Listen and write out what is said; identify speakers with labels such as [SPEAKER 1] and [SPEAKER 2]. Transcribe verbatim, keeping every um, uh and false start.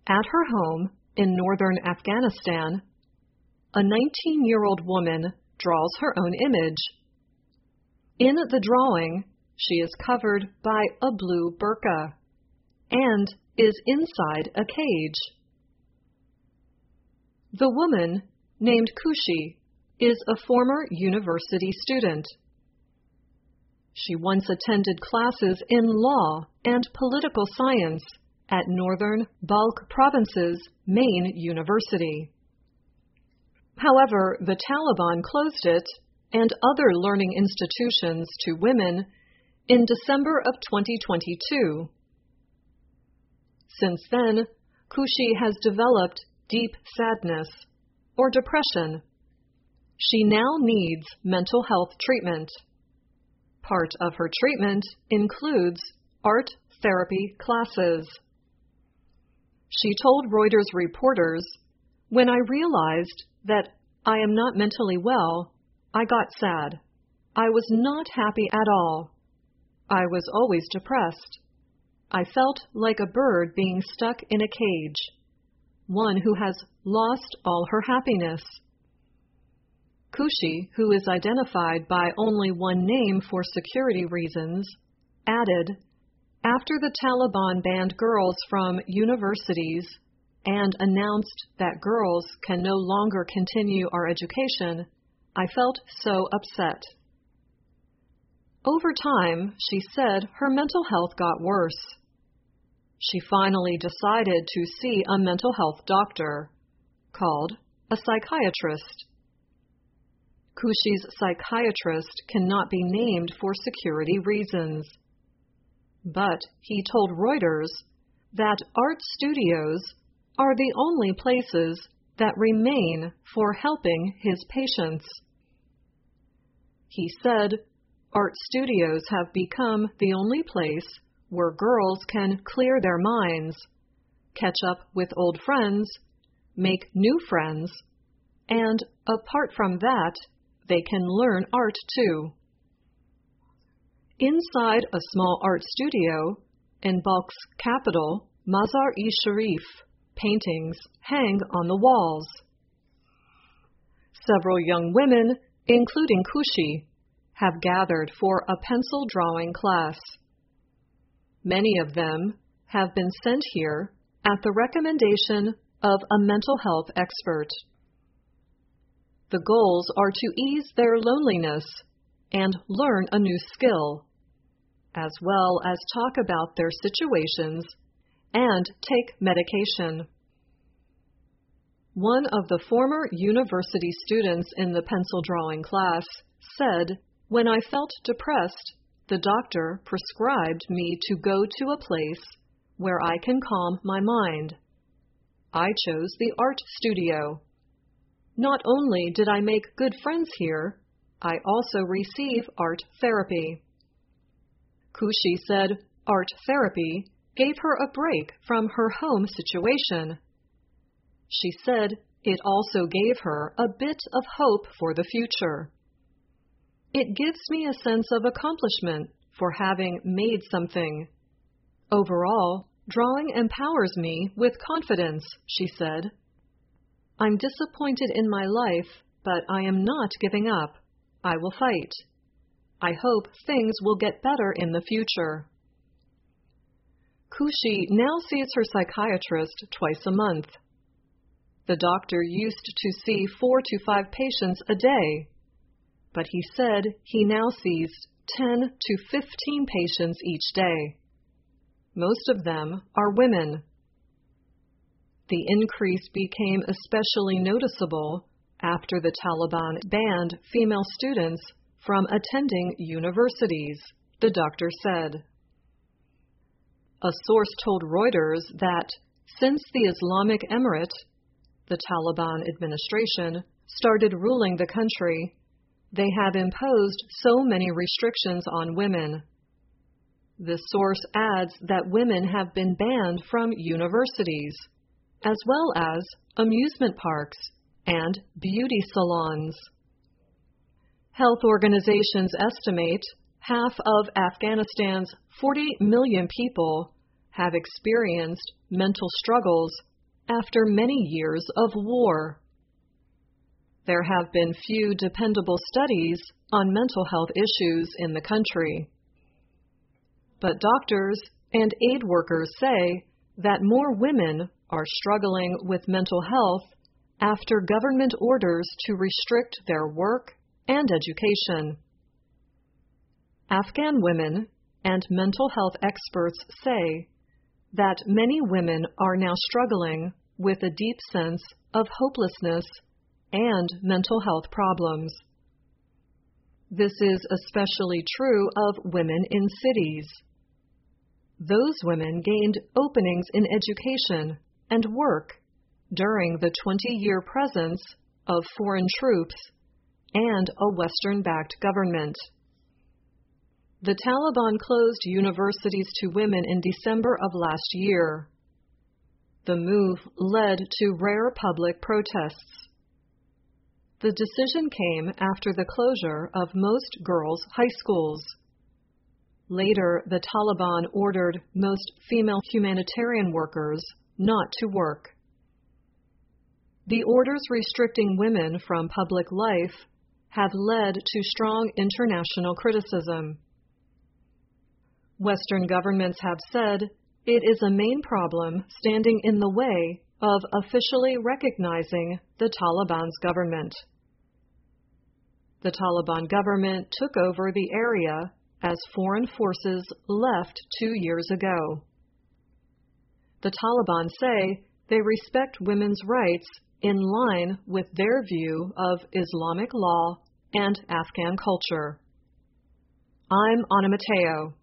[SPEAKER 1] At her home in northern Afghanistan, a nineteen-year-old woman draws her own image. In the drawing, she is covered by a blue burqa and is inside a cage. The woman, named Kushi, is a former university student. She once attended classes in law and political science at Northern Balkh Province's main university. However, the Taliban closed it and other learning institutions to women in December of twenty twenty-two. Since then, Kushi has developed deep sadness or depression. She now needs mental health treatment. Part of her treatment includes art therapy classes. She told Reuters reporters, "When I realized that I am not mentally well, I got sad. I was not happy at all. I was always depressed. I felt like a bird being stuck in a cage, one who has lost all her happiness." Kushi, who is identified by only one name for security reasons, added, "After the Taliban banned girls from universities and announced that girls can no longer continue our education, I felt so upset." Over time, she said her mental health got worse. She finally decided to see a mental health doctor, called a psychiatrist. Kushi's psychiatrist cannot be named for security reasons. But he told Reuters that art studios are the only places that remain for helping his patients. He said, "Art studios have become the only place where girls can clear their minds, catch up with old friends, make new friends, and apart from that, they can learn art too." Inside a small art studio in Balkh's capital, Mazar-e-Sharif, paintings hang on the walls. Several young women, including Kushi, have gathered for a pencil drawing class. Many of them have been sent here at the recommendation of a mental health expert. The goals are to ease their loneliness and learn a new skill, as well as talk about their situations and take medication. One of the former university students in the pencil drawing class said, "When I felt depressed, the doctor prescribed me to go to a place where I can calm my mind. I chose the art studio. Not only did I make good friends here, I also receive art therapy." Kushi said art therapy gave her a break from her home situation. She said it also gave her a bit of hope for the future. "It gives me a sense of accomplishment for having made something. Overall, drawing empowers me with confidence," she said. "I'm disappointed in my life, but I am not giving up. I will fight. I hope things will get better in the future." Kushi now sees her psychiatrist twice a month. The doctor used to see four to five patients a day, but he said he now sees ten to fifteen patients each day. Most of them are women. The increase became especially noticeable after the Taliban banned female students from attending universities, the doctor said. A source told Reuters that since the Islamic Emirate, the Taliban administration, started ruling the country, they have imposed so many restrictions on women. This source adds that women have been banned from universities, as well as amusement parks and beauty salons. Health organizations estimate half of Afghanistan's forty million people have experienced mental struggles after many years of war. There have been few dependable studies on mental health issues in the country. But doctors and aid workers say that more women are struggling with mental health after government orders to restrict their work and education. Afghan women and mental health experts say that many women are now struggling with a deep sense of hopelessness and mental health problems. This is especially true of women in cities. Those women gained openings in education and work during the twenty-year presence of foreign troops and a Western-backed government. The Taliban closed universities to women in December of last year. The move led to rare public protests. The decision came after the closure of most girls' high schools. Later, the Taliban ordered most female humanitarian workers not to work. The orders restricting women from public life have led to strong international criticism. Western governments have said it is a main problem standing in the way of officially recognizing the Taliban's government. The Taliban government took over the area as foreign forces left two years ago. The Taliban say they respect women's rights in line with their view of Islamic law and Afghan culture. I'm Ana Mateo.